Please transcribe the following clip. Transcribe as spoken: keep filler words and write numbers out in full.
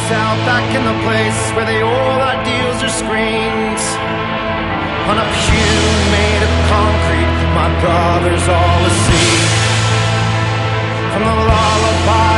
out back in the place where they all our deals are screens. On a pew made of concrete, my brother's all asleep. From the lullaby